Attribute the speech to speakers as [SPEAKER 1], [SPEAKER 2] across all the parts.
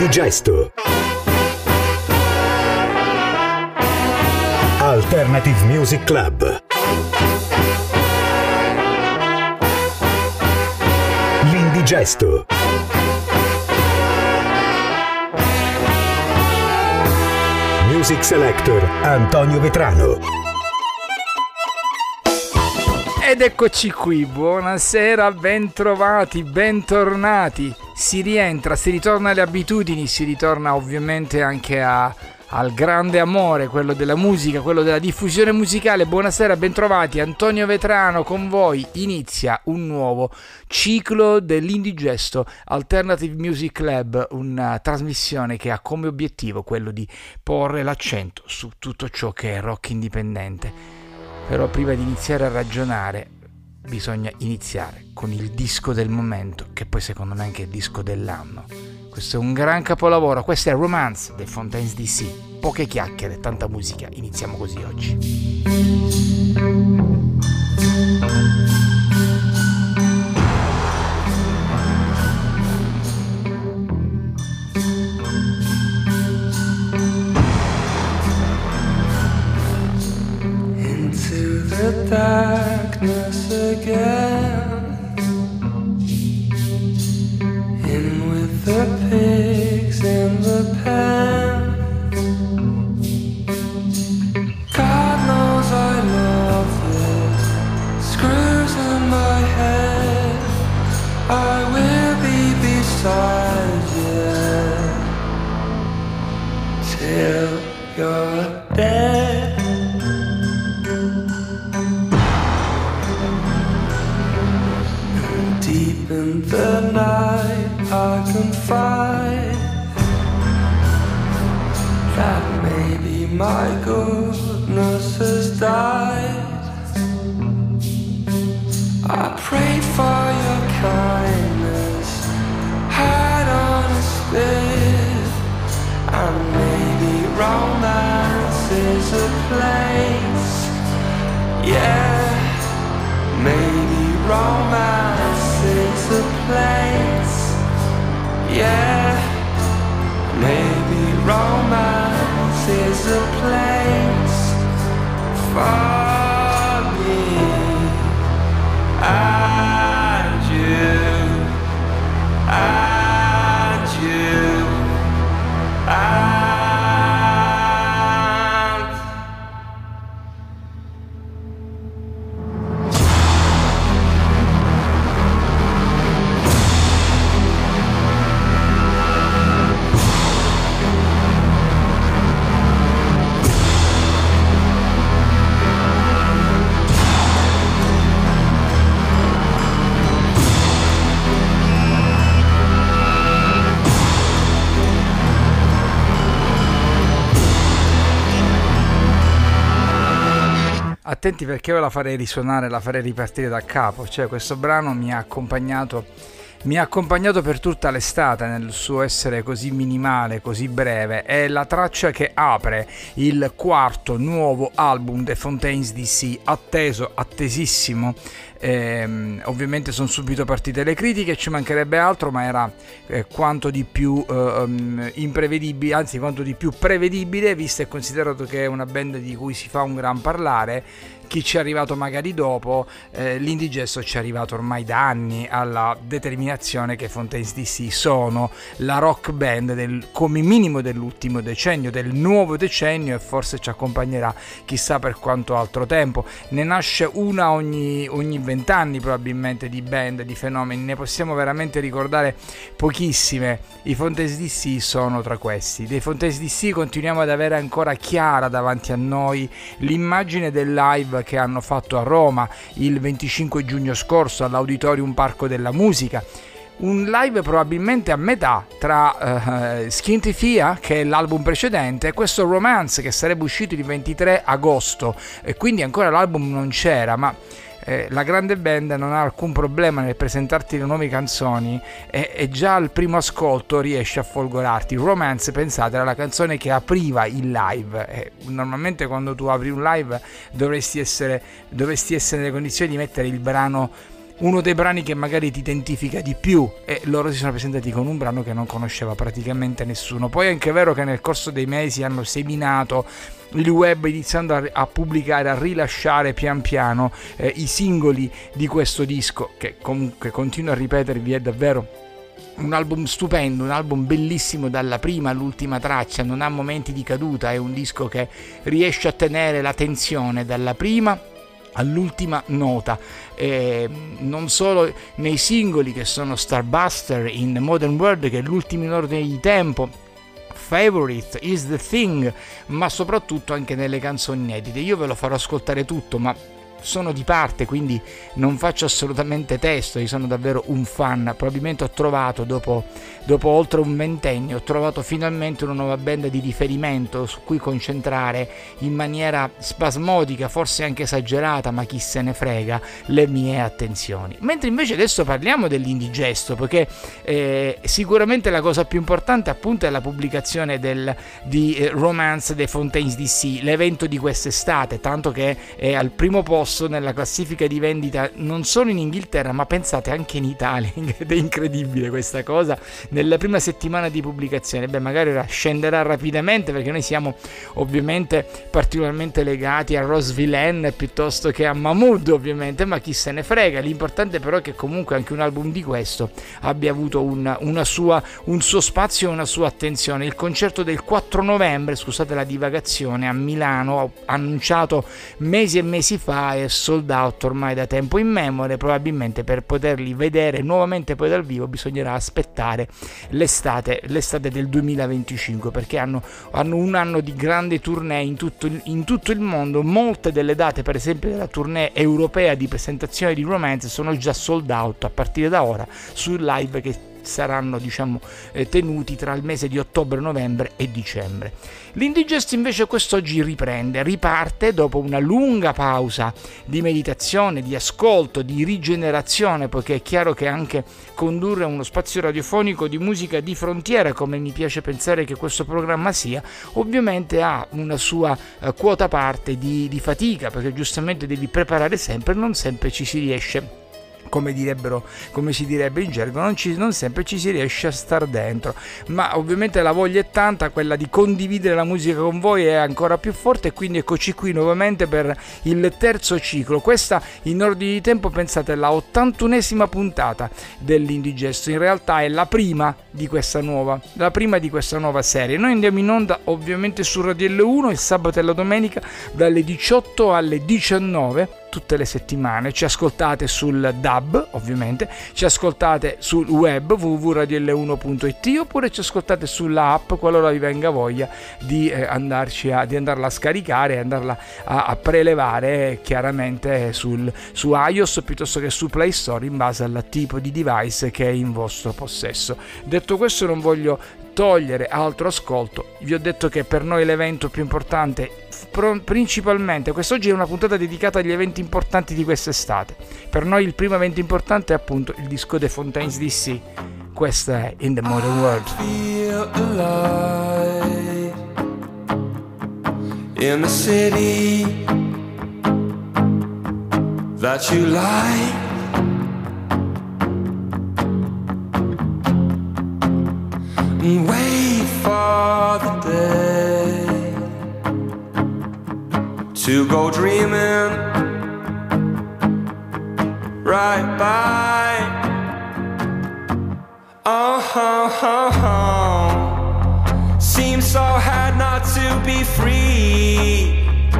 [SPEAKER 1] L'indigesto. Alternative Music Club. L'indigesto. Music Selector Antonio Vetrano.
[SPEAKER 2] Ed eccoci qui, buonasera, bentrovati, bentornati. Si rientra, si ritorna alle abitudini, si ritorna ovviamente anche al grande amore, quello della musica, quello della diffusione musicale. Buonasera, bentrovati, Antonio Vetrano con voi. Inizia un nuovo ciclo dell'Indigesto Alternative Music Club, una trasmissione che ha come obiettivo quello di porre l'accento su tutto ciò che è rock indipendente. Però prima di iniziare a ragionare bisogna iniziare con il disco del momento, che poi secondo me è anche il disco dell'anno. Questo è un gran capolavoro, questo è Romance dei Fontaines DC. Poche chiacchiere, tanta musica, iniziamo così oggi.
[SPEAKER 3] The darkness again, in with the pigs in the pen. God knows I love the screws in my head. I will be beside you till you're dead. In the night I confide that maybe my goodness has died. I prayed for your kindness, had on a spit, and maybe romance is a place. Yeah, maybe romance is a place. Yeah, maybe romance is a place for me and you and you and
[SPEAKER 2] Attenti perché io la farei risuonare, la farei ripartire da capo. Cioè, questo brano mi ha accompagnato per tutta l'estate nel suo essere così minimale, così breve. È la traccia che apre il quarto nuovo album dei Fontaines DC, atteso, attesissimo. Ovviamente sono subito partite le critiche, ci mancherebbe altro, ma era quanto di più imprevedibile, anzi quanto di più prevedibile, visto e considerato che è una band di cui si fa un gran parlare. Chi ci è arrivato magari dopo, l'Indigesto ci è arrivato ormai da anni alla determinazione che Fontaines DC sono la rock band come minimo dell'ultimo decennio, del nuovo decennio, e forse ci accompagnerà chissà per quanto altro tempo. Ne nasce una ogni 20 anni probabilmente di band, di fenomeni, ne possiamo veramente ricordare pochissime. I Fontaines DC sono tra questi. Dei Fontaines DC continuiamo ad avere ancora chiara davanti a noi l'immagine del live che hanno fatto a Roma il 25 giugno scorso all'Auditorium Parco della Musica. Un live probabilmente a metà tra Scientifica, che è l'album precedente, e questo Romance, che sarebbe uscito il 23 agosto, e quindi ancora l'album non c'era, ma la grande band non ha alcun problema nel presentarti le nuove canzoni e già al primo ascolto riesce a folgorarti. Romance, pensate, era la canzone che apriva il live. Normalmente quando tu apri un live dovresti essere nelle condizioni di mettere il brano uno dei brani che magari ti identifica di più, e loro si sono presentati con un brano che non conosceva praticamente nessuno. Poi è anche vero che nel corso dei mesi hanno seminato il web, iniziando a pubblicare, a rilasciare pian piano i singoli di questo disco, che comunque, continuo a ripetervi, è davvero un album stupendo, un album bellissimo dalla prima all'ultima traccia, non ha momenti di caduta, è un disco che riesce a tenere la tensione dalla prima all'ultima nota, non solo nei singoli che sono Starbuster, In the Modern World, che è l'ultimo in ordine di tempo, Favorite, Is the Thing, ma soprattutto anche nelle canzoni inedite. Io ve lo farò ascoltare tutto, ma sono di parte, quindi non faccio assolutamente testo. Io sono davvero un fan. Probabilmente ho trovato, dopo oltre un ventennio, ho trovato finalmente una nuova band di riferimento su cui concentrare in maniera spasmodica, forse anche esagerata, ma chi se ne frega, le mie attenzioni. Mentre invece adesso parliamo dell'Indigesto, perché sicuramente la cosa più importante appunto è la pubblicazione di Romance dei Fontaines DC, l'evento di quest'estate, tanto che è al primo posto nella classifica di vendita non solo in Inghilterra, ma pensate anche in Italia, ed è incredibile questa cosa. Nella prima settimana di pubblicazione, magari ora scenderà rapidamente, perché noi siamo ovviamente particolarmente legati a Rose Villain piuttosto che a Mahmood, ovviamente, ma chi se ne frega. L'importante però è che comunque anche un album di questo abbia avuto un suo spazio e una sua attenzione. Il concerto del 4 novembre, scusate la divagazione, a Milano, annunciato mesi e mesi fa, è sold out ormai da tempo immemore. Probabilmente per poterli vedere nuovamente poi dal vivo bisognerà aspettare l'estate del 2025, perché hanno un anno di grandi tournée in tutto il mondo. Molte delle date, per esempio della tournée europea di presentazione di Romance, sono già sold out a partire da ora su live che saranno tenuti tra il mese di ottobre, novembre e dicembre. L'Indigest invece quest'oggi riparte dopo una lunga pausa di meditazione, di ascolto, di rigenerazione, poiché è chiaro che anche condurre uno spazio radiofonico di musica di frontiera, come mi piace pensare che questo programma sia, ovviamente ha una sua quota parte di fatica, perché giustamente devi preparare sempre, non sempre ci si riesce, come si direbbe in gergo, non sempre ci si riesce a star dentro, ma ovviamente la voglia è tanta, quella di condividere la musica con voi è ancora più forte, e quindi eccoci qui nuovamente per il terzo ciclo. Questa, in ordine di tempo, pensate, la 81esima puntata dell'Indigesto. In realtà è la prima di questa nuova serie. Noi andiamo in onda ovviamente su Radio L1 il sabato e la domenica dalle 18 alle 19 tutte le settimane. Ci ascoltate sul DAB, ovviamente, ci ascoltate sul web www.radiol1.it, oppure ci ascoltate sulla app, qualora vi venga voglia di andarla a scaricare e andarla a prelevare chiaramente su iOS piuttosto che su Play Store, in base al tipo di device che è in vostro possesso. Detto questo, non voglio togliere altro ascolto. Vi ho detto che per noi l'evento più importante, principalmente quest'oggi è una puntata dedicata agli eventi importanti di quest'estate. Per noi il primo evento importante è appunto il disco dei Fontaines DC. Questa è In the Modern World.
[SPEAKER 3] Feel alive in the city that you like. And wait for the day to go dreaming right by. Oh, seems so hard not to be free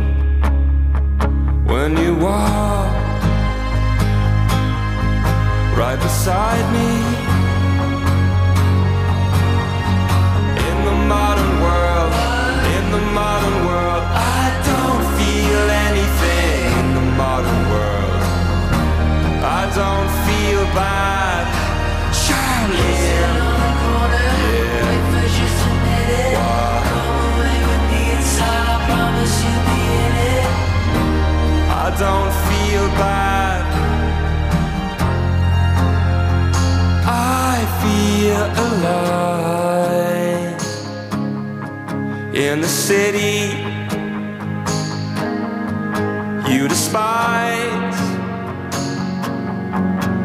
[SPEAKER 3] when you walk right beside me. Modern world, in the modern world, I don't feel anything. In the modern world, I don't feel bad. Charlie, yeah. I don't feel bad. I feel alive in the city you despise.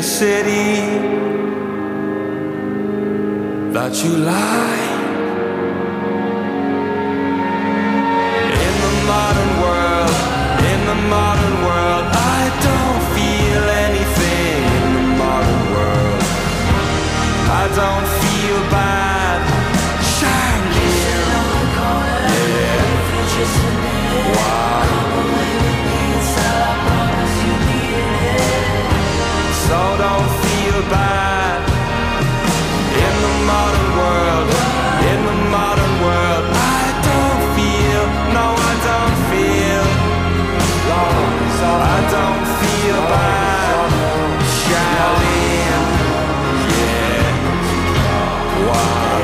[SPEAKER 3] city that you lie. In the modern world, I don't feel anything. In the modern world, I don't feel bad. Charlene, yeah. Wow. So don't feel bad. In the modern world, I don't feel, no, I don't feel, I don't feel bad. Charlene, yeah, wow.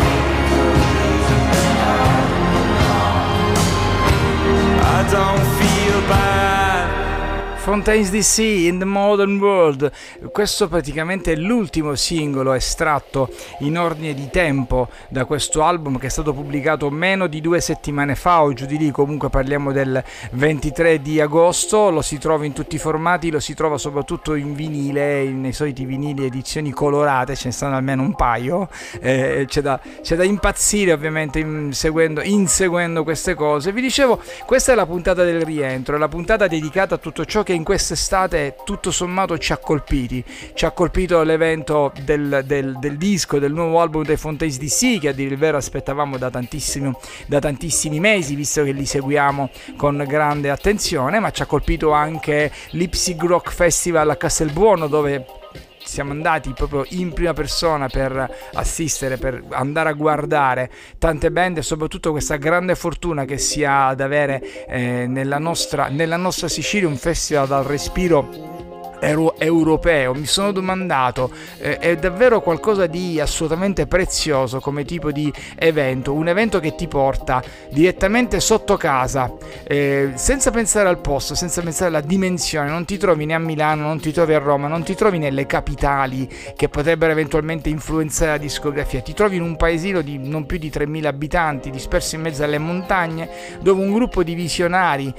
[SPEAKER 3] I don't feel bad.
[SPEAKER 2] Fontaines DC, In the Modern World. Questo praticamente è l'ultimo singolo estratto in ordine di tempo da questo album, che è stato pubblicato meno di 2 settimane fa o giù di lì. Comunque parliamo del 23 di agosto. Lo si trova in tutti i formati, lo si trova soprattutto in vinile, nei soliti vinili edizioni colorate, ce ne stanno almeno un paio. C'è da impazzire ovviamente inseguendo queste cose. Vi dicevo, questa è la puntata del rientro, è la puntata dedicata a tutto ciò che in quest'estate tutto sommato ci ha colpiti. Ci ha colpito l'evento del disco, del nuovo album dei Fontaines DC, che a dire il vero aspettavamo da tantissimi mesi, visto che li seguiamo con grande attenzione, ma ci ha colpito anche l'Ipsig Rock Festival a Castelbuono, dove siamo andati proprio in prima persona per assistere, per andare a guardare tante band, e soprattutto questa grande fortuna che si ha ad avere nella nostra Sicilia un festival dal respiro europeo. Mi sono domandato, è davvero qualcosa di assolutamente prezioso come tipo di evento, un evento che ti porta direttamente sotto casa, senza pensare al posto, senza pensare alla dimensione. Non ti trovi né a Milano, non ti trovi a Roma, non ti trovi nelle capitali che potrebbero eventualmente influenzare la discografia. Ti trovi in un paesino di non più di 3.000 abitanti, disperso in mezzo alle montagne, dove un gruppo di visionari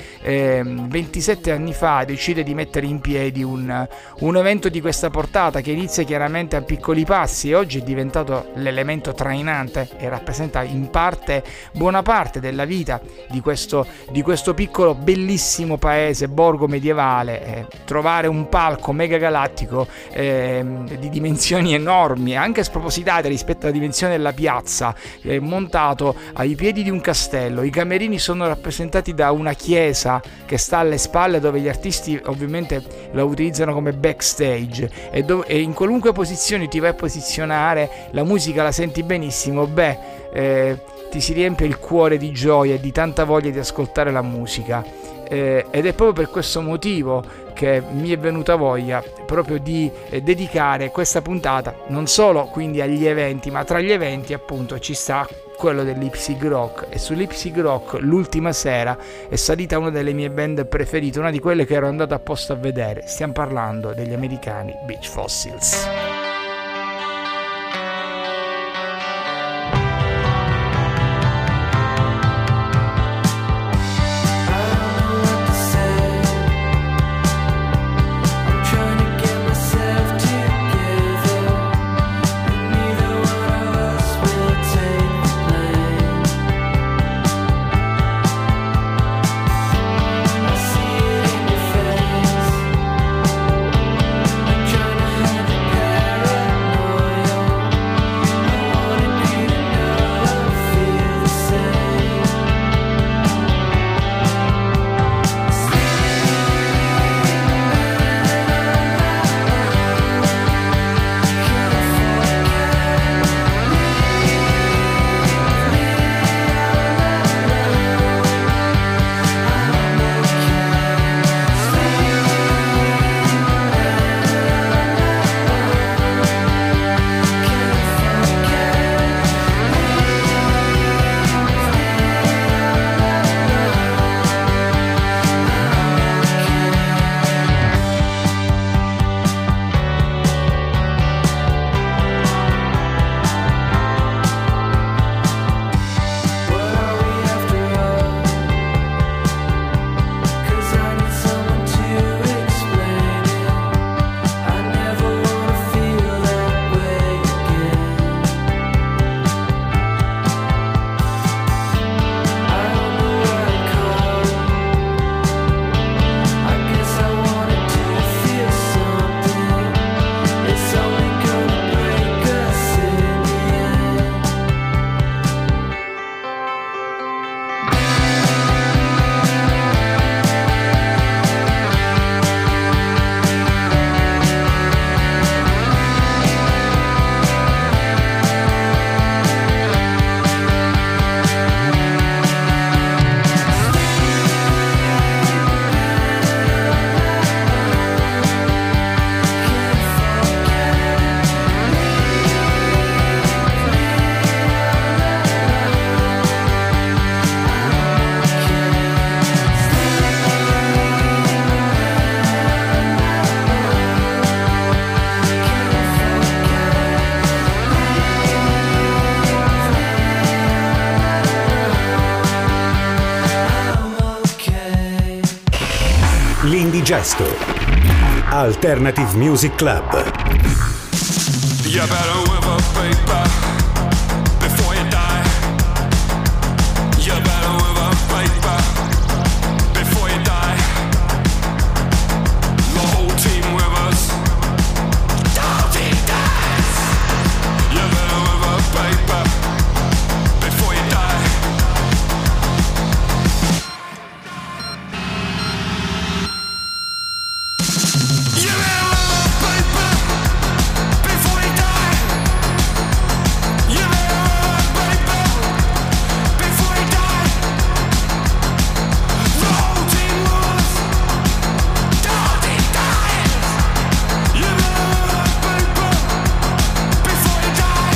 [SPEAKER 2] 27 anni fa decide di mettere in piedi un evento di questa portata, che inizia chiaramente a piccoli passi e oggi è diventato l'elemento trainante e rappresenta in parte, buona parte della vita di questo piccolo bellissimo paese borgo medievale. Trovare un palco mega galattico di dimensioni enormi, anche spropositate rispetto alla dimensione della piazza, montato ai piedi di un castello. I camerini sono rappresentati da una chiesa che sta alle spalle, dove gli artisti ovviamente la utilizzano come backstage, e in qualunque posizione ti vai a posizionare, la musica la senti benissimo, ti si riempie il cuore di gioia e di tanta voglia di ascoltare la musica, ed è proprio per questo motivo che mi è venuta voglia proprio di dedicare questa puntata non solo quindi agli eventi, ma tra gli eventi appunto ci sta quello dell'Ipsig Rock. E sull'Ipsig Rock l'ultima sera è salita una delle mie band preferite, una di quelle che ero andato apposta a vedere. Stiamo parlando degli americani Beach Fossils.
[SPEAKER 4] Trying to hide the past.
[SPEAKER 1] L'indigesto. Alternative Music Club.
[SPEAKER 3] You better whip up paper before you die. You better whip up paper before you die. The whole team with us. Don't he dies. You better whip up paper before you die. You better whip up paper before you die. You better whip up paper before you die. The whole team was. Don't he dies. You better whip up paper before you die.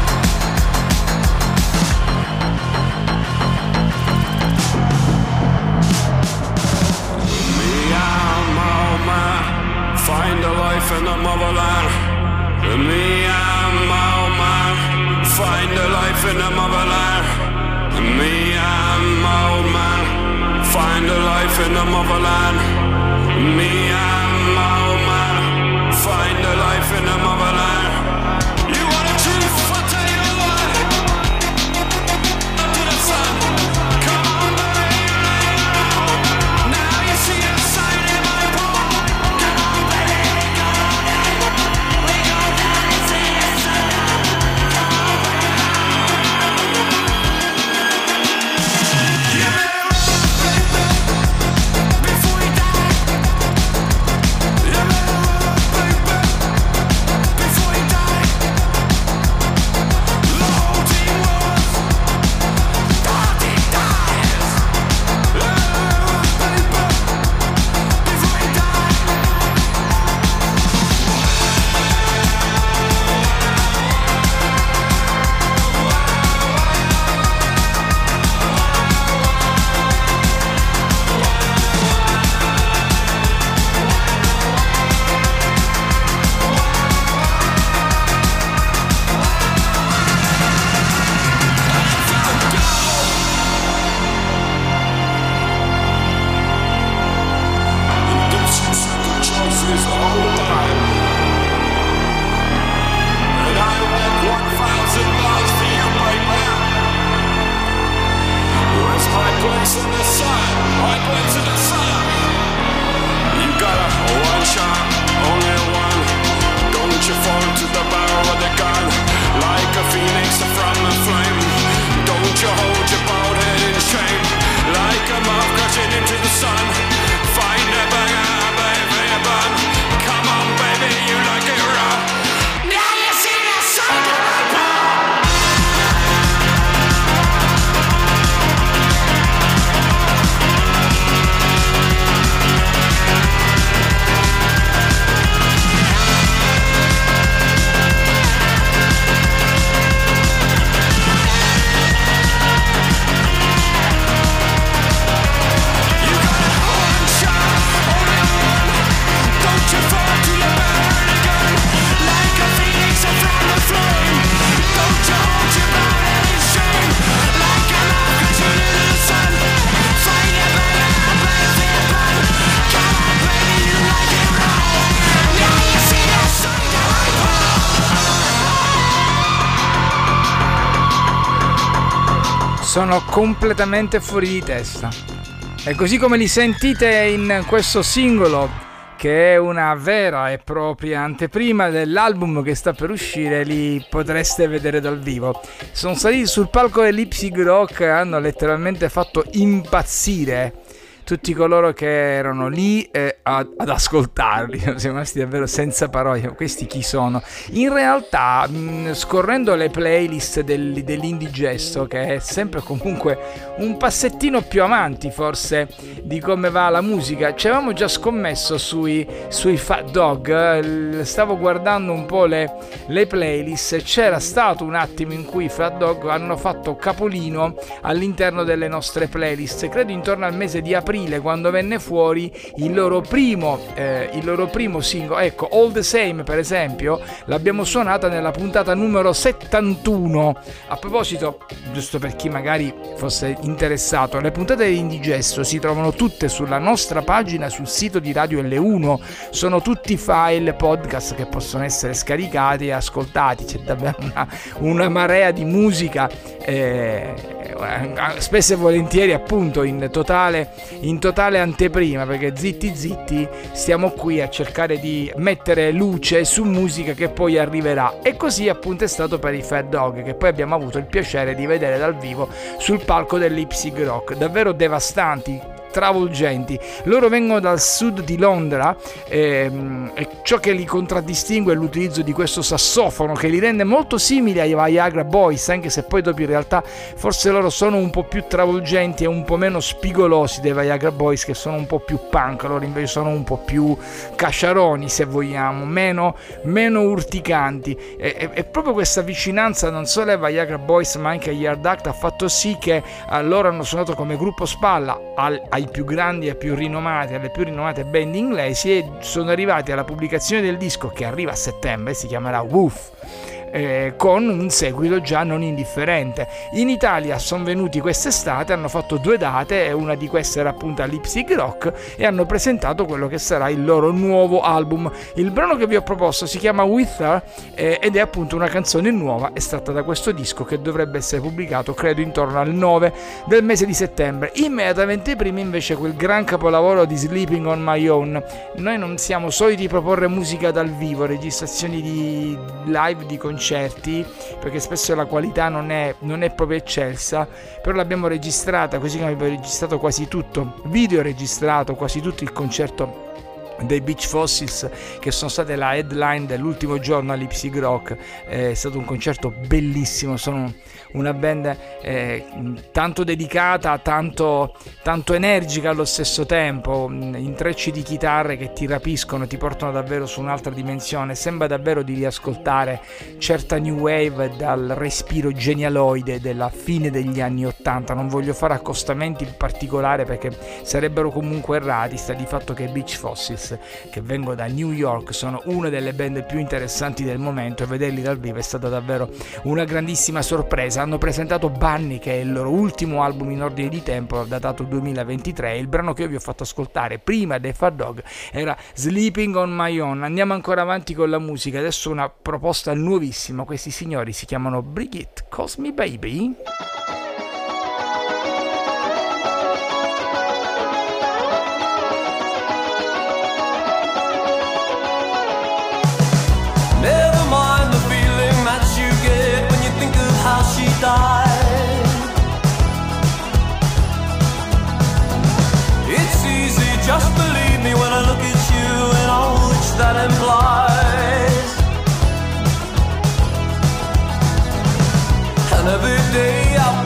[SPEAKER 3] Me, I'm old man. Find a life in the motherland. Me, I'm old man. Find a life in the motherland. Me, I'm old man. Find a life in the motherland. Me, I'm old man. Find a life in the motherland. You want a truth? I'll tell you what. Up to the sun. Come on, baby, lay it on. Now you see a sign in my palm. Come on, baby, we go down. We go down and see the sun. Come on, baby. You better run, baby, before you die. You better run, baby, before you die. The whole team was. Don't he dies. You better run, baby, before you die. Choices all the time. And I walk 1,000 miles for you, baby. Where's my place in the sun? My place in the sun. You got a one shot, only one. Don't you fall to the barrel of the gun like a phoenix from the flame. Don't you hold your bald head in shame like a moth crashing into the sun. Find a banger, baby, a bun. Come on, baby, you like it raw. Now you see the sun. You got one shot, only one. Don't you fall to the barrel of the gun like a phoenix from the flame. Don't you hold your bald head in shame like a moth crashing into the sun. Find a banger, baby, a bun. Come on, baby, you like it raw. Now you see the sun going
[SPEAKER 2] Sono completamente fuori di testa. E così come li sentite in questo singolo, che è una vera e propria anteprima dell'album che sta per uscire, li potreste vedere dal vivo. Sono saliti sul palco dell'Ipsig Rock e hanno letteralmente fatto impazzire tutti coloro che erano lì ad ascoltarli. Siamo rimasti davvero senza parole. Questi chi sono? In realtà, scorrendo le playlist dell'Indigesto, che è sempre comunque un passettino più avanti forse di come va la musica, ci avevamo già scommesso sui Fat Dog. Stavo guardando un po' le playlist. C'era stato un attimo in cui i Fat Dog hanno fatto capolino all'interno delle nostre playlist, credo intorno al mese di aprile aprile, quando venne fuori il loro primo singolo. Ecco, All the Same per esempio l'abbiamo suonata nella puntata numero 71. A proposito, giusto per chi magari fosse interessato, le puntate di Indigesto si trovano tutte sulla nostra pagina sul sito di Radio L1, sono tutti file podcast che possono essere scaricati e ascoltati. C'è davvero una marea di musica, spesso e volentieri appunto in totale anteprima, perché zitti stiamo qui a cercare di mettere luce su musica che poi arriverà, e così appunto è stato per i Fat Dog, che poi abbiamo avuto il piacere di vedere dal vivo sul palco del Leipzig Rock. Davvero devastanti, travolgenti. Loro vengono dal sud di Londra, e ciò che li contraddistingue è l'utilizzo di questo sassofono che li rende molto simili ai Viagra Boys, anche se poi dopo in realtà forse loro sono un po' più travolgenti e un po' meno spigolosi dei Viagra Boys, che sono un po' più punk. Loro invece sono un po' più cacciaroni, se vogliamo, meno urticanti, e proprio questa vicinanza non solo ai Viagra Boys ma anche agli Hard Act ha fatto sì che loro hanno suonato come gruppo spalla ai più grandi e più rinomati, alle più rinomate band inglesi, e sono arrivati alla pubblicazione del disco che arriva a settembre, si chiamerà Woof, con un seguito già non indifferente. In Italia sono venuti quest'estate, hanno fatto 2 date, e una di queste era appunto a Leipzig Rock, e hanno presentato quello che sarà il loro nuovo album. Il brano che vi ho proposto si chiama With Her, ed è appunto una canzone nuova estratta da questo disco che dovrebbe essere pubblicato credo intorno al 9 del mese di settembre. Immediatamente prima invece quel gran capolavoro di Sleeping on My Own. Noi non siamo soliti proporre musica dal vivo, registrazioni di live, di concerti, perché spesso la qualità non è proprio eccelsa, però l'abbiamo registrata, così come abbiamo registrato quasi tutto, video registrato quasi tutto il concerto dei Beach Fossils, che sono state la headline dell'ultimo giorno a Leipzig Rock. È stato un concerto bellissimo, sono una band tanto dedicata, tanto energica allo stesso tempo, intrecci di chitarre che ti rapiscono, ti portano davvero su un'altra dimensione. Sembra davvero di riascoltare certa new wave dal respiro genialoide della fine degli anni 80. Non voglio fare accostamenti in particolare perché sarebbero comunque errati. Sta di fatto che Beach Fossils, che vengono da New York, sono una delle band più interessanti del momento, e vederli dal vivo è stata davvero una grandissima sorpresa. Hanno presentato Bunny, che è il loro ultimo album in ordine di tempo, datato 2023. Il brano che io vi ho fatto ascoltare prima dei Fat Dog era Sleeping on My Own. Andiamo ancora avanti con la musica, adesso una proposta nuovissima. Questi signori si chiamano Brigitte, Calls Me Baby.
[SPEAKER 4] How she died. It's easy, just believe me when I look at you and all which that implies. And every day I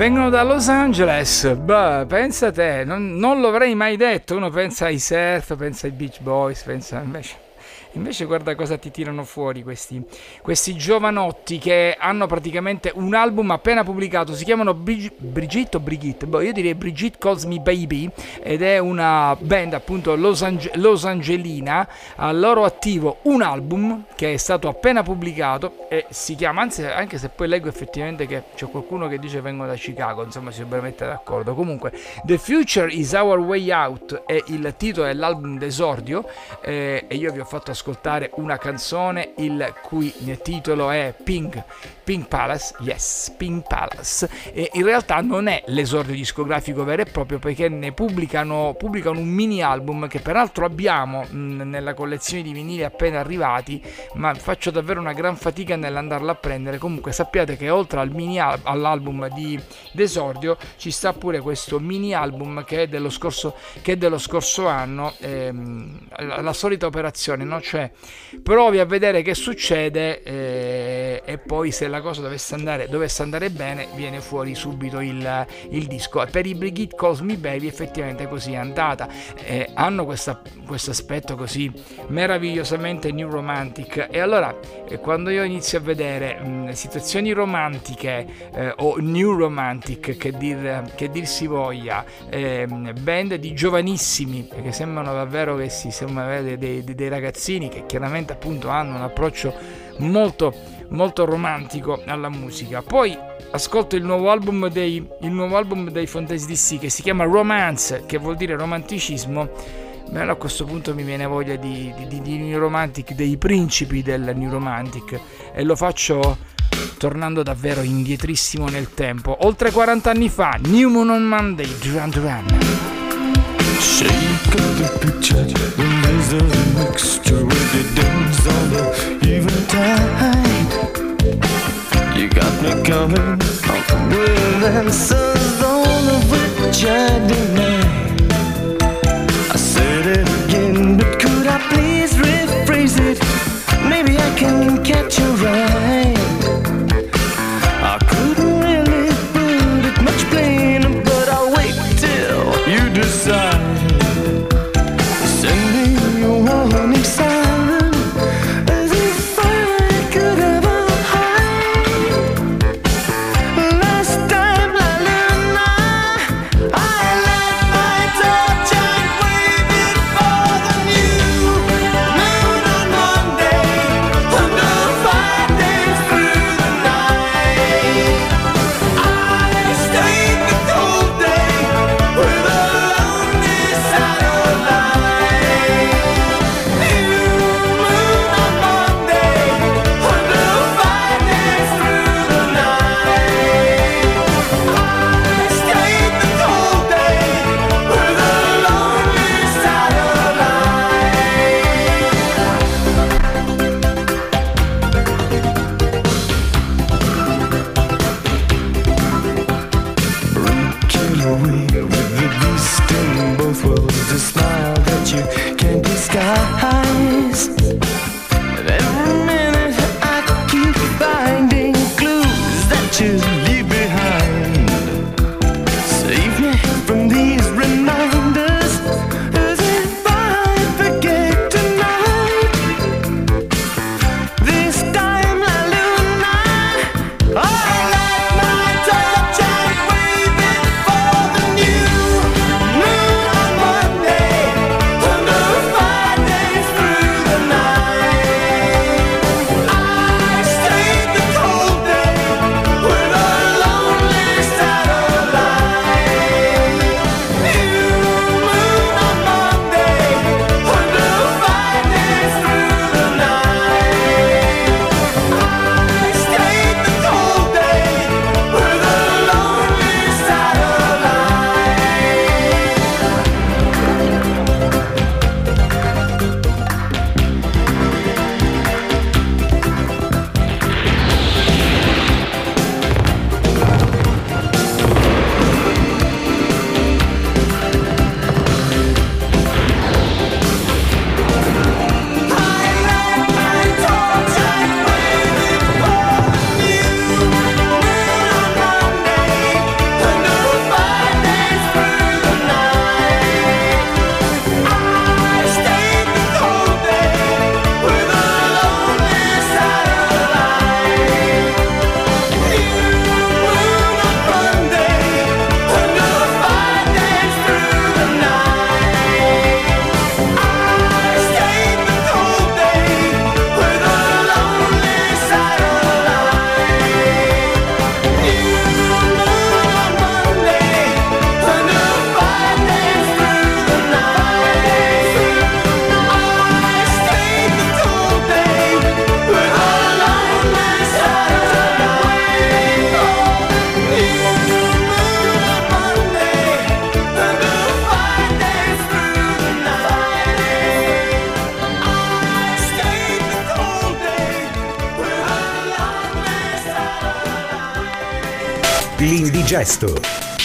[SPEAKER 2] Vengono da Los Angeles, beh, pensa te, non l'avrei mai detto. Uno pensa ai Surf, pensa ai Beach Boys, pensa invece guarda cosa ti tirano fuori questi giovanotti che hanno praticamente un album appena pubblicato. Si chiamano Brigitte o Brigitte? Io direi Brigitte Calls Me Baby, ed è una band appunto Los Angelina. Al loro attivo un album che è stato appena pubblicato e si chiama, anche se poi leggo effettivamente che c'è qualcuno che dice vengo da Chicago, insomma si dovrebbe mettere d'accordo. Comunque The Future is Our Way Out è il titolo dell'album d'esordio, e io vi ho fatto ascoltare una canzone il cui titolo è Pink Palace, yes, Pink Palace, e in realtà non è l'esordio discografico vero e proprio, perché ne pubblicano un mini album che peraltro abbiamo nella collezione di vinili appena arrivati, ma faccio davvero una gran fatica nell'andarla a prendere. Comunque sappiate che oltre all'album di d'esordio ci sta pure questo mini album che è dello scorso anno, la solita operazione, no? Cioè provi a vedere che succede, e poi se la cosa dovesse andare bene viene fuori subito il disco. Per i Brigitte Calls Me Baby effettivamente così è andata, hanno questo aspetto così meravigliosamente new romantic, e allora quando io inizio a vedere situazioni romantiche o new romantic che dir si voglia, band di giovanissimi che sembrano davvero che sembrano dei ragazzini che chiaramente appunto hanno un approccio molto molto romantico alla musica. Poi ascolto il nuovo album dei Fontaine's DC che si chiama Romance, che vuol dire romanticismo. Allora a questo punto mi viene voglia di New Romantic, dei principi del New Romantic, e lo faccio tornando davvero indietrissimo nel tempo, oltre 40 anni fa. New Moon on Monday, Duran Duran.
[SPEAKER 4] Shake up the picture, the razor's mixture with the dance on the eventide. You got me coming up with answers, all of which I deny. I said it again, but could I please rephrase it? Maybe I can catch a ride. I couldn't really put it much plainer, but I'll wait till you decide.
[SPEAKER 3] Monday.
[SPEAKER 1] Gesto.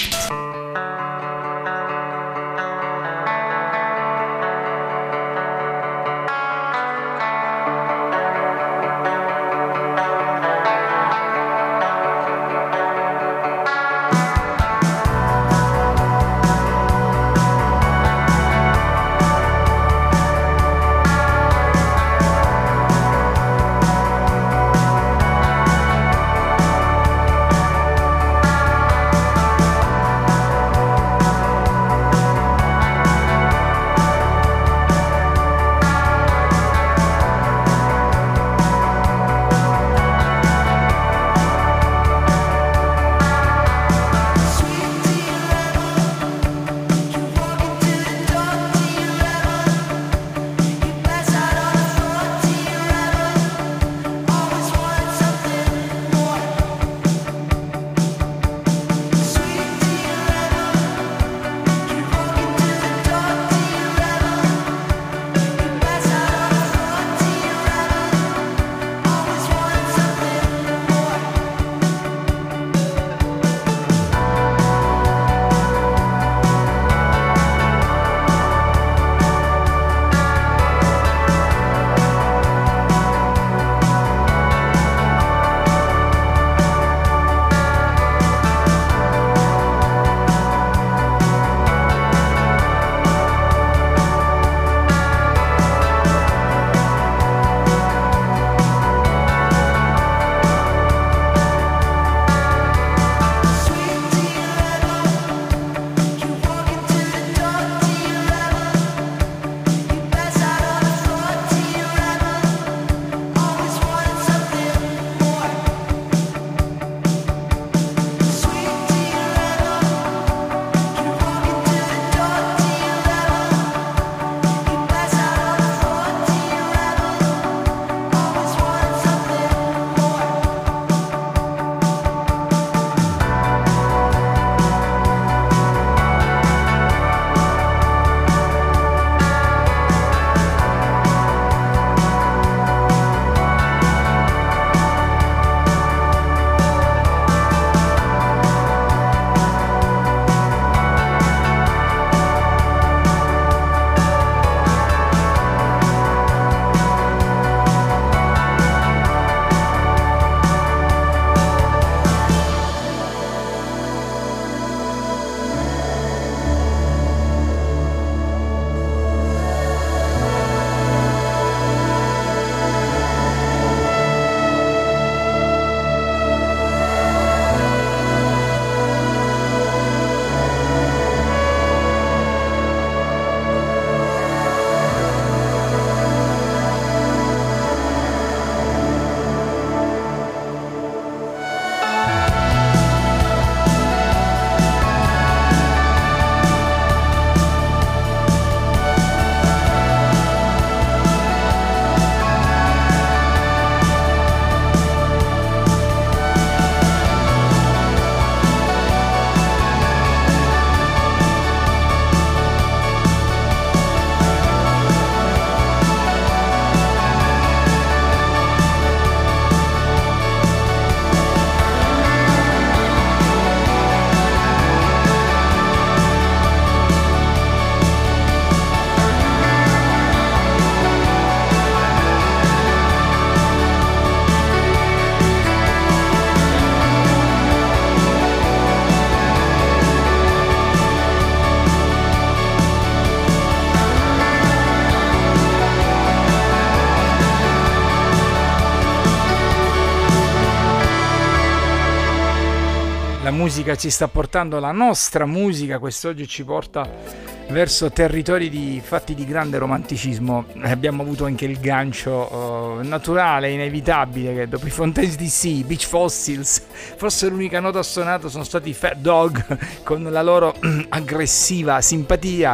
[SPEAKER 2] La musica ci sta portando, la nostra musica quest'oggi ci porta verso territori fatti di grande romanticismo. Abbiamo avuto anche il gancio naturale, inevitabile, che dopo i Fontaines DC, Beach Fossils, forse l'unica nota suonata sono stati Fat Dog con la loro aggressiva simpatia,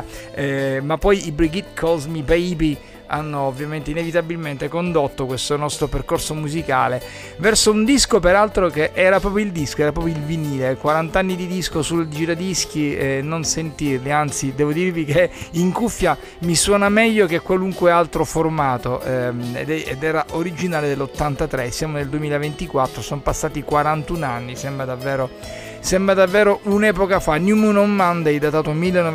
[SPEAKER 2] ma poi i Brigitte Calls Me Baby hanno ovviamente inevitabilmente condotto questo nostro percorso musicale verso un disco peraltro che era proprio il disco, era proprio il vinile, 40 anni di disco sul giradischi e non sentirli, anzi devo dirvi che in cuffia mi suona meglio che qualunque altro formato, ed era originale dell'83, siamo nel 2024, sono passati 41 anni, sembra sembra davvero un'epoca fa. New Moon on Monday, datato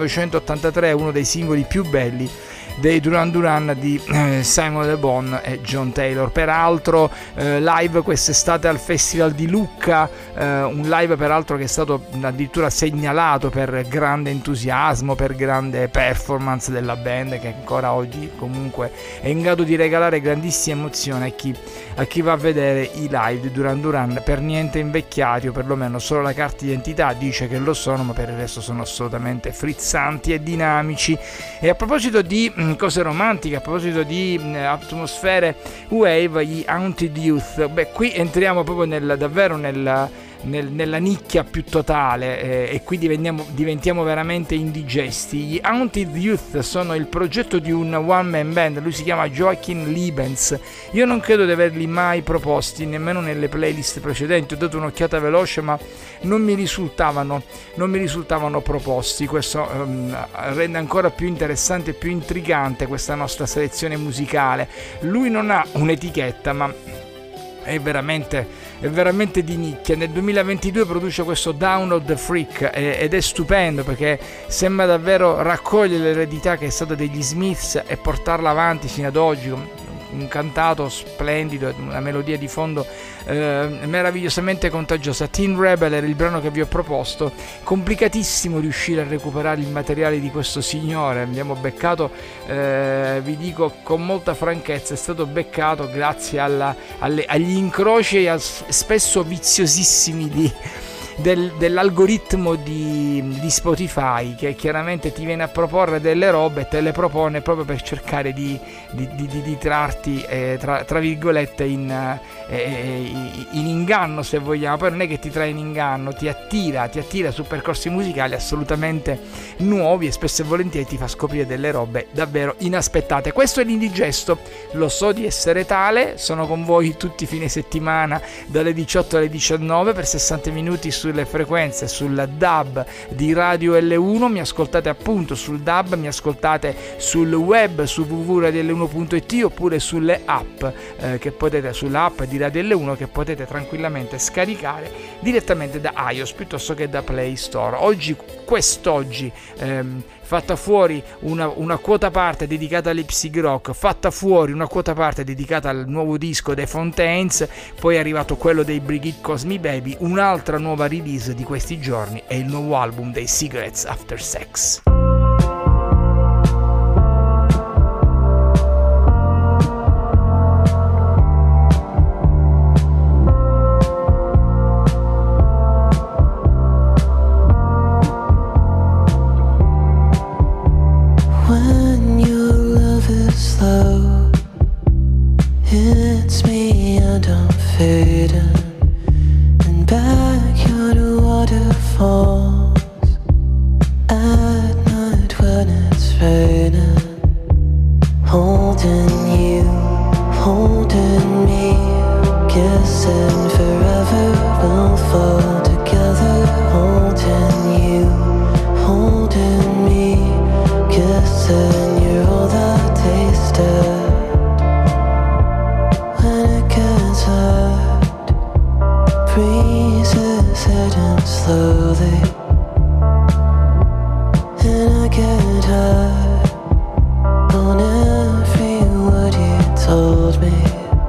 [SPEAKER 2] 1983, uno dei singoli più belli dei Duran Duran di Simon Le Bon e John Taylor. Peraltro live quest'estate al Festival di Lucca, un live peraltro che è stato addirittura segnalato per grande entusiasmo, per grande performance della band, che ancora oggi comunque è in grado di regalare grandissima emozione a chi va a vedere i live di Duran Duran, per niente invecchiati, o perlomeno solo la carta d'identità dice che lo sono, ma per il resto sono assolutamente frizzanti e dinamici. E a proposito di cose romantiche, a proposito di atmosfere wave, gli Haunted Youth, qui entriamo proprio davvero nella nicchia più totale, e qui diventiamo veramente indigesti. Gli Haunted Youth sono il progetto di un one man band, lui si chiama Joachim Liebens. Io non credo di averli mai proposti nemmeno nelle playlist precedenti, ho dato un'occhiata veloce ma non mi risultavano proposti. Questo rende ancora più interessante e più intrigante questa nostra selezione musicale. Lui non ha un'etichetta, ma è veramente di nicchia. Nel 2022 produce questo Download the Freak ed è stupendo, perché sembra davvero raccogliere l'eredità che è stata degli Smiths e portarla avanti fino ad oggi. Un cantato splendido, una melodia di fondo meravigliosamente contagiosa. Teen Rebel era il brano che vi ho proposto. Complicatissimo riuscire a recuperare il materiale di questo signore. Abbiamo beccato, vi dico con molta franchezza, è stato beccato grazie agli incroci spesso viziosissimi dell'algoritmo di Spotify, che chiaramente ti viene a proporre delle robe e te le propone proprio per cercare di trarti tra virgolette in inganno, se vogliamo. Poi non è che ti trae in inganno, ti attira su percorsi musicali assolutamente nuovi, e spesso e volentieri ti fa scoprire delle robe davvero inaspettate. Questo è l'Indigesto, lo so di essere tale, sono con voi tutti i fine settimana dalle 18 alle 19 per 60 minuti sulle frequenze, sul DAB di Radio L1. Mi ascoltate appunto sul DAB, mi ascoltate sul web su www.radiol1.it, oppure sulle app sull'app di Radio L1 che potete tranquillamente scaricare direttamente da iOS piuttosto che da Play Store. Quest'oggi fatta fuori una quota parte dedicata all'Ipsy Rock, fatta fuori una quota parte dedicata al nuovo disco dei Fontaines, poi è arrivato quello dei Brigitte Cosmi Baby. Un'altra nuova release di questi giorni è il nuovo album dei Cigarettes After Sex.
[SPEAKER 5] It's me and I'm fading, and backyard waterfalls at night when it's raining. Holding you, holding me, kissing forever, we'll fall together. Holding you, holding me, kissing, you're all that tasted. Breezes heading slowly, and I get high on every word you told me.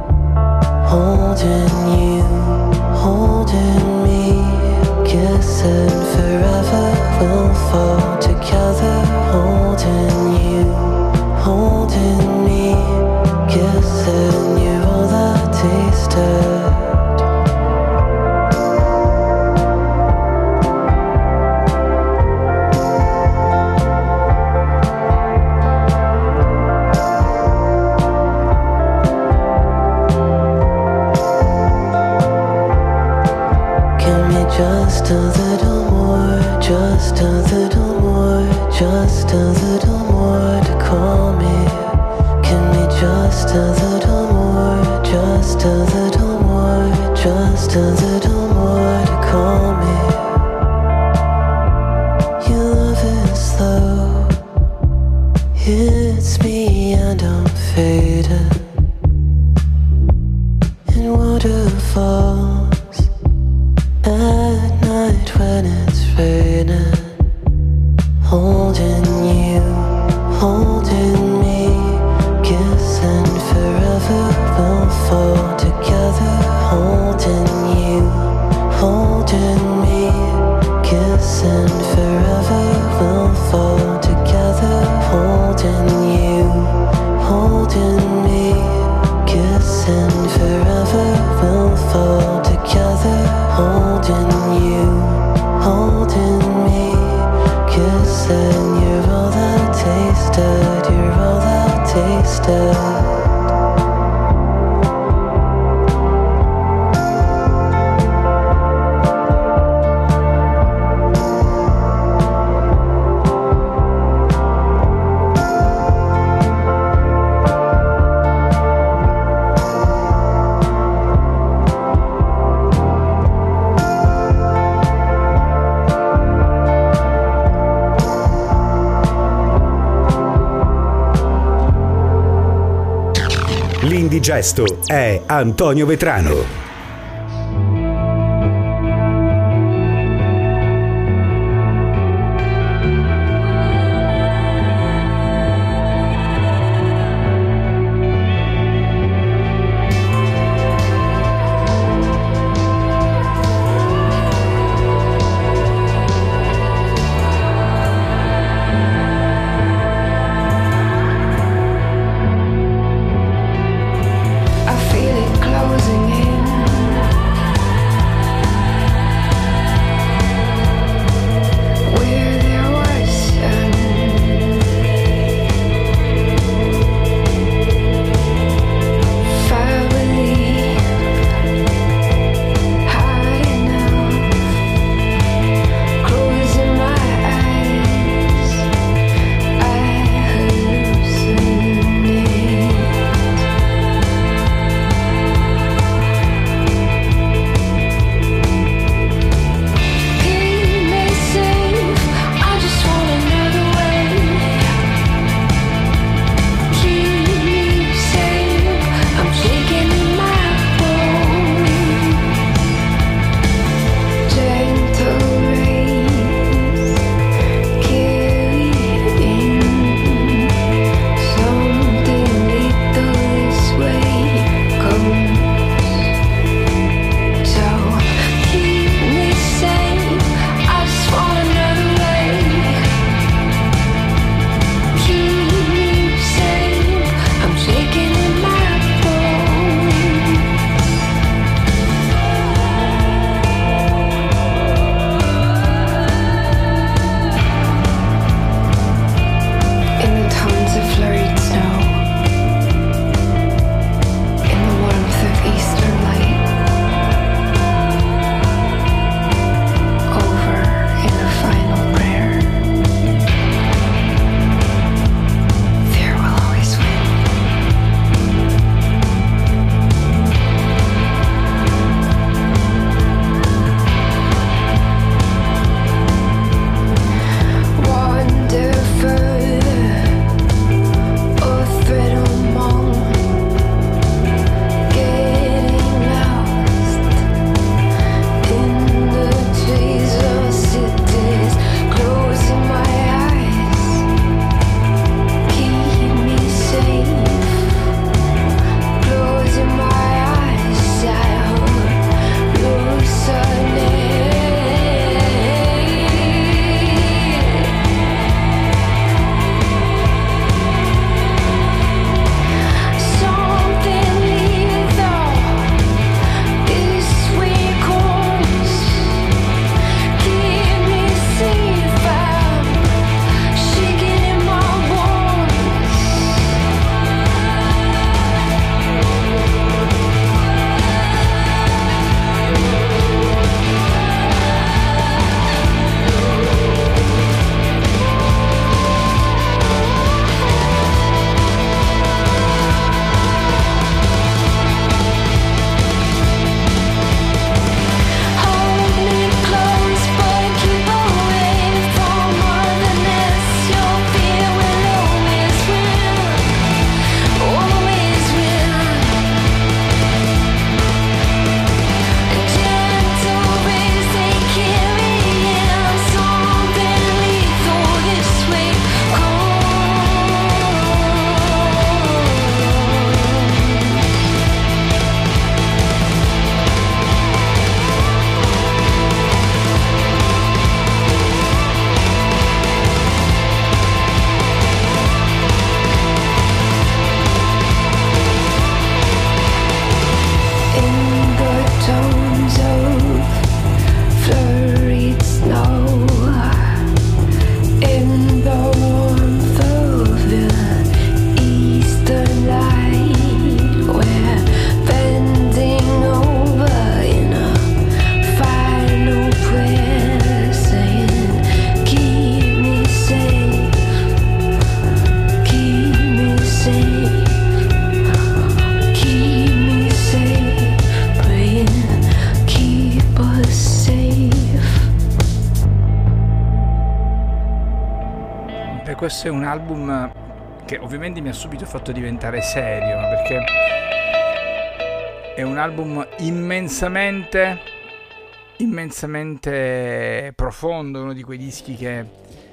[SPEAKER 5] Holding you, holding me, kissing forever, we'll fall together. Holding you, holding me, kissing, you're all that tasted. Just a little more, just a little more, just a little more to call me. Give me just a little more, just a little more, just a little more to call me. Your love is slow, it's me and I'm fading in waterfalls. At night when holding me, kissing forever. We'll fall together, holding you, holding me, kissing forever. We'll fall together, holding you, holding me, kissing forever. We'll fall together, holding you, holding me, kissing. You're all I tasted, you're all I tasted.
[SPEAKER 1] L'indigesto è Antonio Vetrano.
[SPEAKER 6] I feel it closing in.
[SPEAKER 2] questo è un album che ovviamente mi ha subito fatto diventare serio, perché è un album immensamente profondo, uno di quei dischi che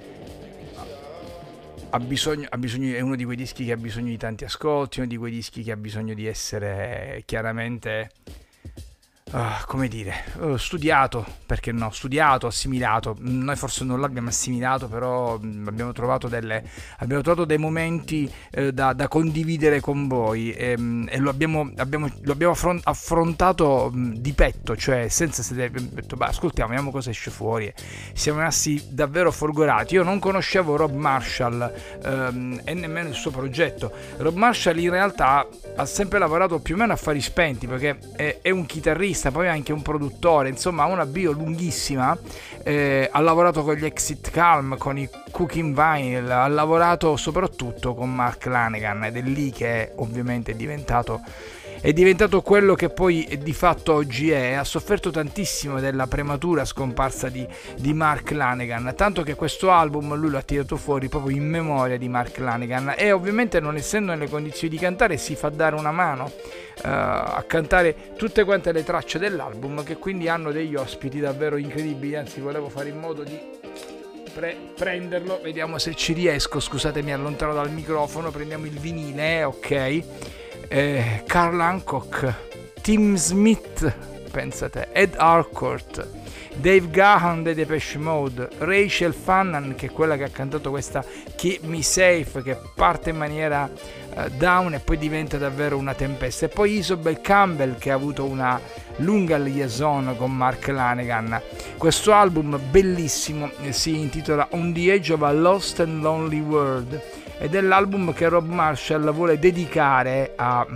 [SPEAKER 2] ha bisogno, è uno di quei dischi che ha bisogno di tanti ascolti, uno di quei dischi che ha bisogno di essere chiaramente come dire, studiato, perché no, studiato, assimilato. Noi forse non l'abbiamo assimilato, però abbiamo trovato dei momenti da condividere con voi, e lo abbiamo affrontato di petto, cioè senza sedere. Detto, ascoltiamo, vediamo cosa esce fuori. Siamo rimasti davvero folgorati. Io non conoscevo Rob Marshall e nemmeno il suo progetto. Rob Marshall in realtà ha sempre lavorato più o meno a fari spenti, perché è un chitarrista, poi anche un produttore, insomma ha una bio lunghissima, ha lavorato con gli Exit Calm, con i Cooking Vinyl, ha lavorato soprattutto con Mark Lanegan, ed è lì che ovviamente è diventato quello che poi di fatto oggi è. Ha sofferto tantissimo della prematura scomparsa di Mark Lanegan, tanto che questo album lui lo ha tirato fuori proprio in memoria di Mark Lanegan, e ovviamente non essendo nelle condizioni di cantare si fa dare una mano a cantare tutte quante le tracce dell'album, che quindi hanno degli ospiti davvero incredibili. Anzi, volevo fare in modo di prenderlo, vediamo se ci riesco. Scusatemi, allontano dal microfono. Prendiamo il vinile, ok. Carl Hancock, Tim Smith, pensate, Ed Harcourt, Dave Gahan dei Depeche Mode, Rachel Fannan, che è quella che ha cantato questa Keep Me Safe, che parte in maniera down e poi diventa davvero una tempesta, e poi Isobel Campbell, che ha avuto una lunga liaison con Mark Lanegan. Questo album bellissimo si intitola On the Edge of a Lost and Lonely World, ed è l'album che Rob Marshall vuole dedicare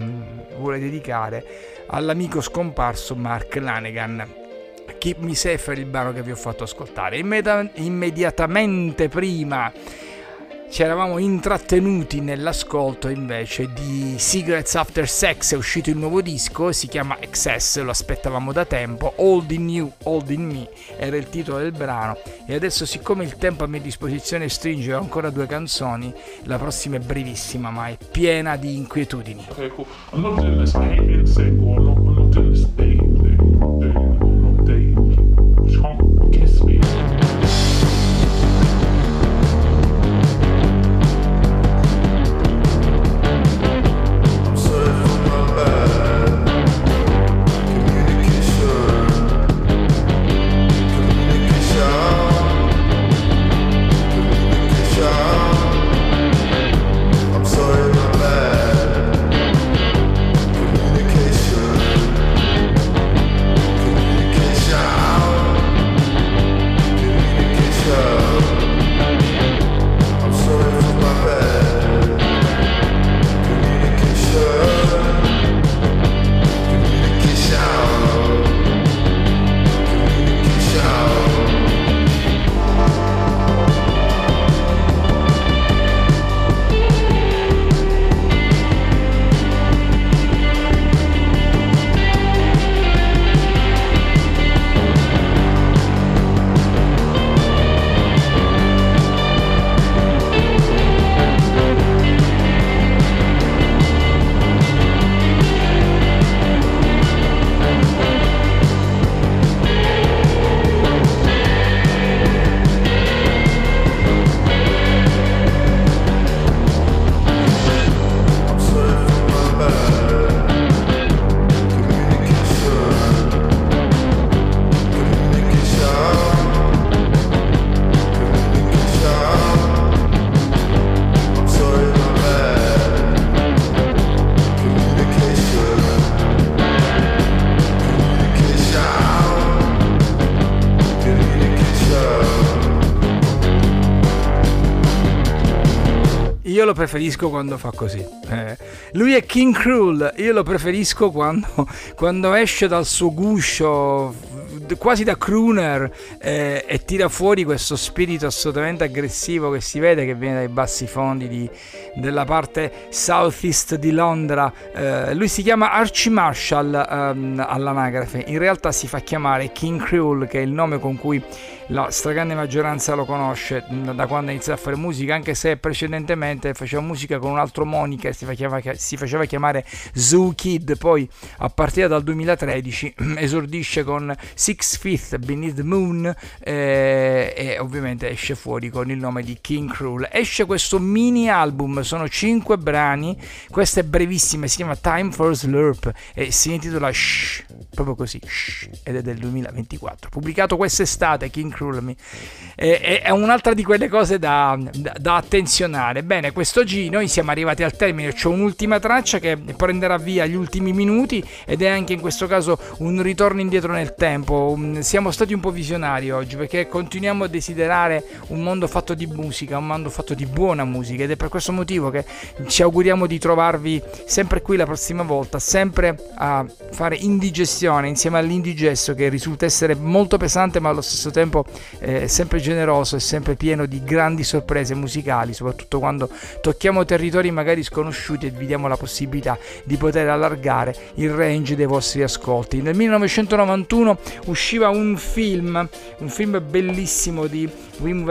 [SPEAKER 2] all'amico scomparso Mark Lanegan. Keep Me Safe è il brano che vi ho fatto ascoltare. Immediatamente prima ci eravamo intrattenuti nell'ascolto invece di Cigarettes After Sex. È uscito il nuovo disco, si chiama Excess, lo aspettavamo da tempo. Old in You, Old in Me era il titolo del brano, e adesso, siccome il tempo a mia disposizione stringe, ho ancora 2 canzoni. La prossima è brevissima ma è piena di inquietudini.
[SPEAKER 6] Okay, cool. I'm not doing this. I hate being single. I'm not doing this dating thing. I'm not dating. Just can't kiss me.
[SPEAKER 2] Io lo preferisco quando fa così. Lui è King Krul. Io lo preferisco quando esce dal suo guscio quasi da crooner, e tira fuori questo spirito assolutamente aggressivo che si vede che viene dai bassi fondi della parte southeast di Londra. Lui si chiama Archie Marshall all'anagrafe, in realtà si fa chiamare King Cruel, che è il nome con cui la stragrande maggioranza lo conosce da quando ha iniziato a fare musica, anche se precedentemente faceva musica con un altro moniker, si faceva chiamare Zoo Kid. Poi a partire dal 2013 esordisce con Six Feet Beneath the Moon, e ovviamente esce fuori con il nome di King Cruel. Esce questo mini album, sono 5 brani, questa è brevissima, si chiama Time for Slurp e si intitola Shh, proprio così, Shh, ed è del 2024, pubblicato quest'estate. King Cruel è un'altra di quelle cose da attenzionare. Bene, quest'oggi noi siamo arrivati al termine, c'ho un'ultima traccia che prenderà via gli ultimi minuti ed è anche in questo caso un ritorno indietro nel tempo. Siamo stati un po' visionari oggi perché continuiamo a desiderare un mondo fatto di musica, un mondo fatto di buona musica, ed è per questo motivo che ci auguriamo di trovarvi sempre qui la prossima volta, sempre a fare indigestione insieme all'indigesto, che risulta essere molto pesante ma allo stesso tempo sempre generoso e sempre pieno di grandi sorprese musicali, soprattutto quando tocchiamo territori magari sconosciuti e vi diamo la possibilità di poter allargare il range dei vostri ascolti. Nel 1991 usciva un film bellissimo di Wim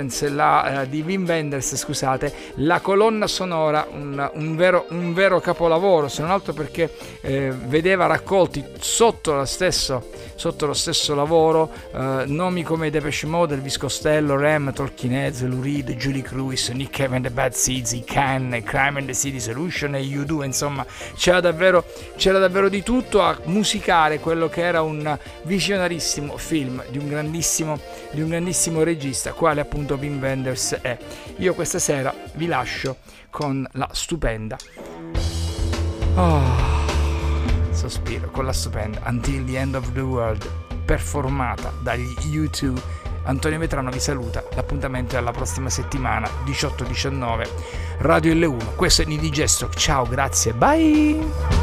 [SPEAKER 2] Wenders, scusate, la colonna sonora, un vero capolavoro, se non altro perché vedeva raccolti sotto lo stesso lavoro nomi come Depeche Mode, Elvis Costello, Rem, Talking Heads, Lou Reed, Julie Cruz, Nick Cave and the Bad Seeds, i Can, Crime and the City Solution e U2. Insomma, c'era davvero di tutto a musicare quello che era un visionarissimo film di un grandissimo regista, quale appunto Wim Wenders è. Io questa sera vi lascio con la stupenda sospiro, con la stupenda Until the End of the World, performata dagli U2. Antonio Vetrano vi saluta, l'appuntamento è alla prossima settimana 18-19 Radio L1. Questo è Indigesto, ciao, grazie, bye.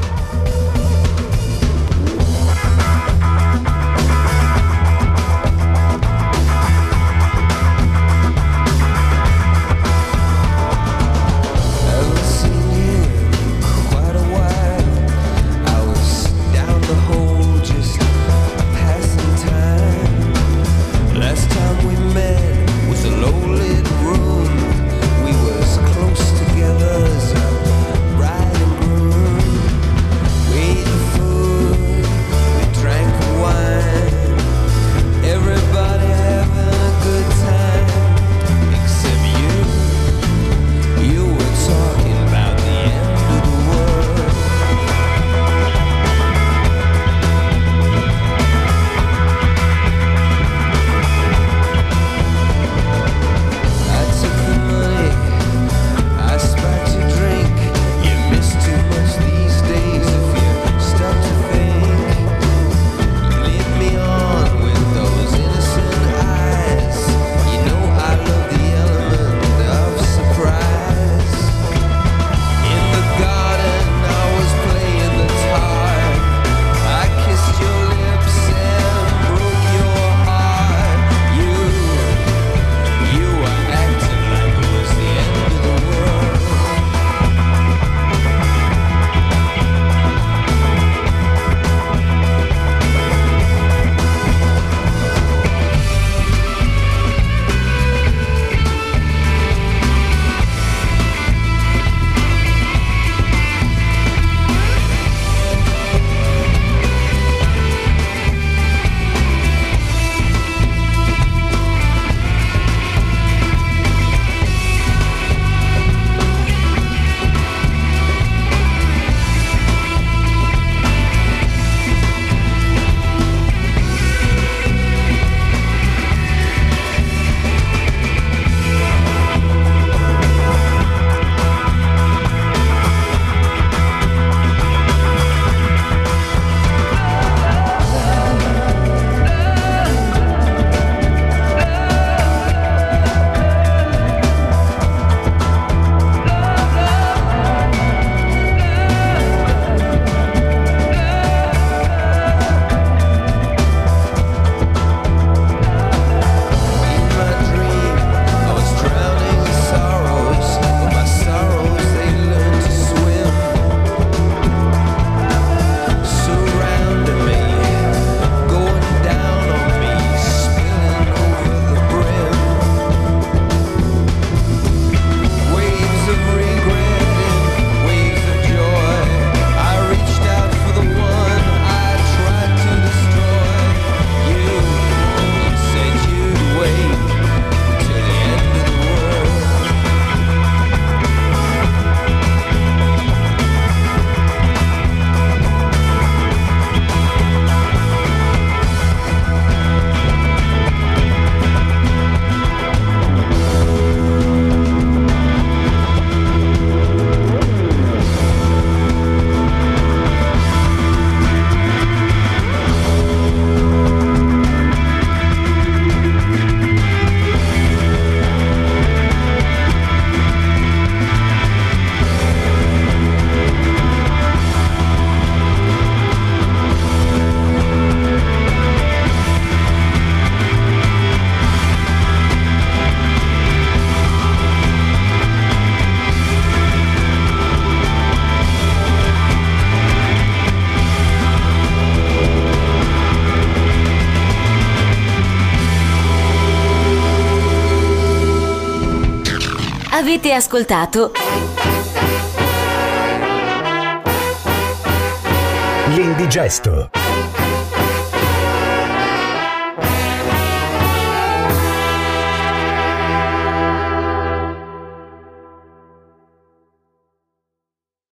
[SPEAKER 7] Avete ascoltato
[SPEAKER 1] L'indigesto.